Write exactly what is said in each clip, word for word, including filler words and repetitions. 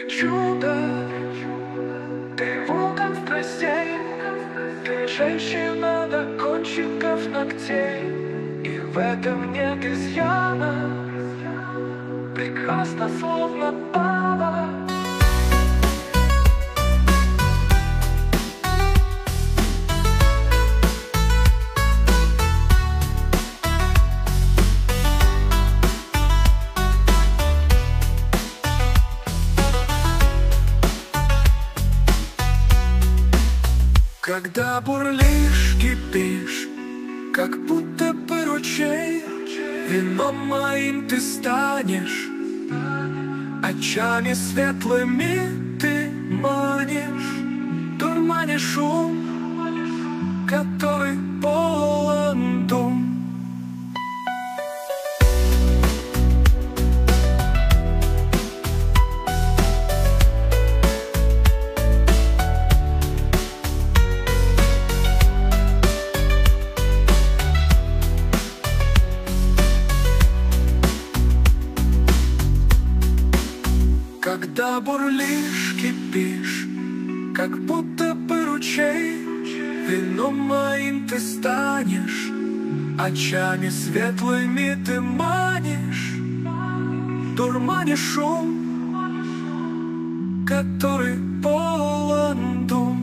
чудо, ты вулкан страстей, ты женщина до кончиков ногтей, и в этом нет изъяна, прекрасно словно пава. Когда бурлишь, кипишь, как будто бы ручей, вином моим ты станешь, очами светлыми ты манишь, дурманишь шум, который полон дум. Когда бурлишь, кипишь, как будто бы ручей, вином моим ты станешь, очами светлыми ты манишь, дурманишь шум, который полон дум.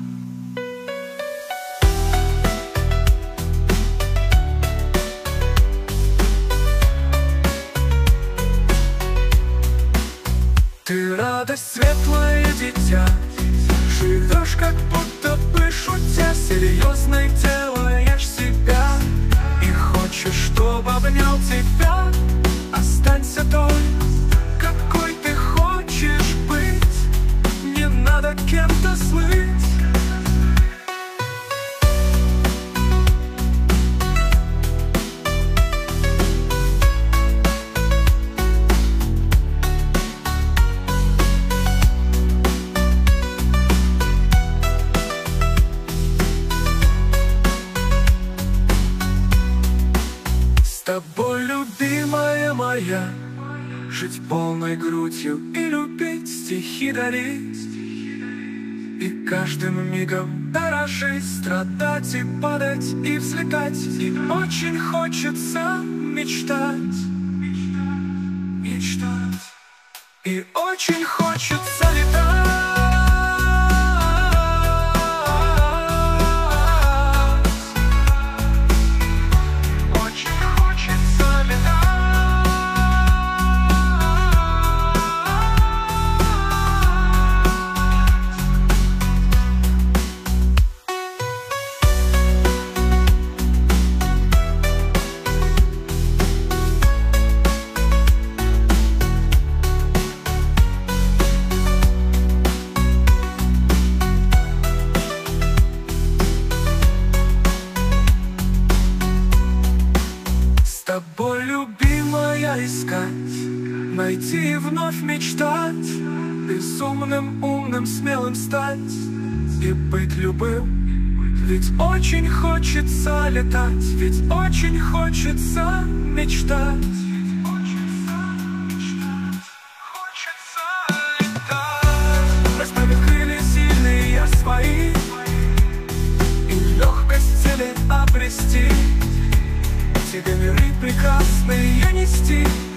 Ты радость, светлое дитя, живешь как будто бы шутя, серьезной делаешь себя и хочешь, чтобы обнял тебя. Останься той, какой ты хочешь быть, не надо кем-то слыть. С тобой, любимая моя, жить полной грудью и любить, стихи дарить, и каждым мигом дорожить, страдать и падать, и взлетать. И очень хочется мечтать, мечтать, и очень хочется летать. С тобой, любимая, искать, найти и вновь мечтать, безумным, умным, смелым стать и быть любым. Ведь очень хочется летать, ведь очень хочется мечтать. Расправив крылья сильные свои и легкость цели обрести, тебе миры прекрасные нести.